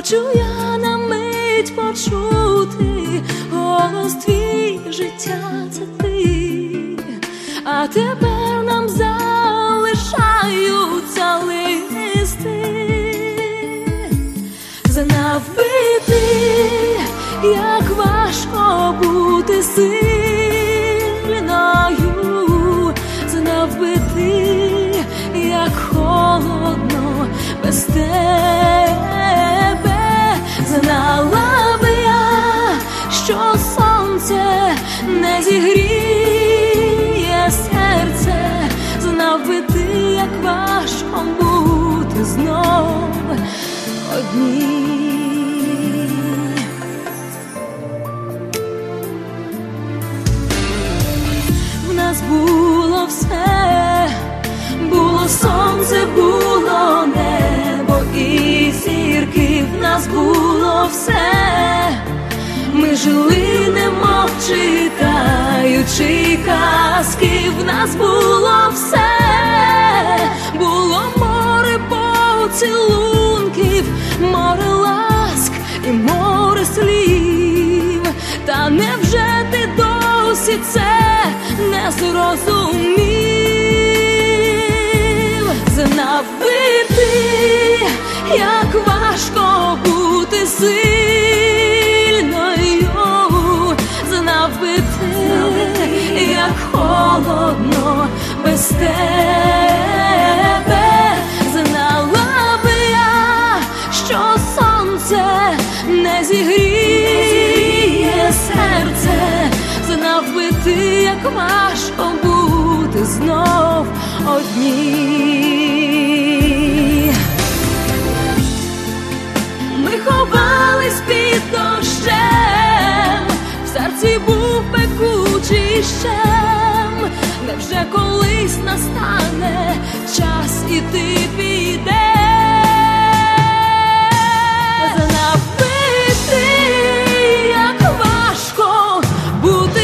хочу я на мить почути голос твій, життя це ти, а тепер нам залишаються листи. Знав би ти, як важко бути сильною, знав би ти, як холодно без тебе, знала би я, що сонце не зігріє серце, знав би ти, як важко бути знов одній. В нас було все, було сонце, було небо і зірки, в нас було все, ми жили, немов читаючи казки, в нас було все, було море поцілунків, море ласк і море слів. Та невже ти досі це не зрозумів? Знав би ти, як важко бути сильною, знав би ти, як холодно без тебе, знала би я, що сонце не зігріє серце, знав би ти, як важко бути знов одній. Ми ховались під дощем, в серці був пекучий щем. Невже колись настане час і ти підеш? Знав би ти, як важко бути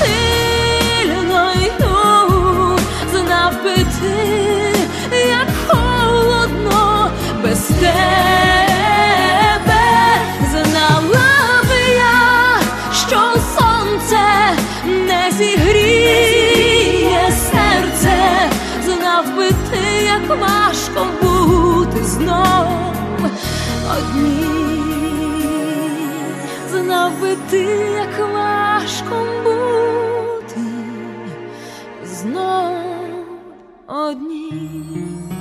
сильною, знав би ти, як холодно без тебе, знала би я, що сонце не зігріє серце, знав би ти, як важко бути знов одній, знав би ти, як важко бути знов одній.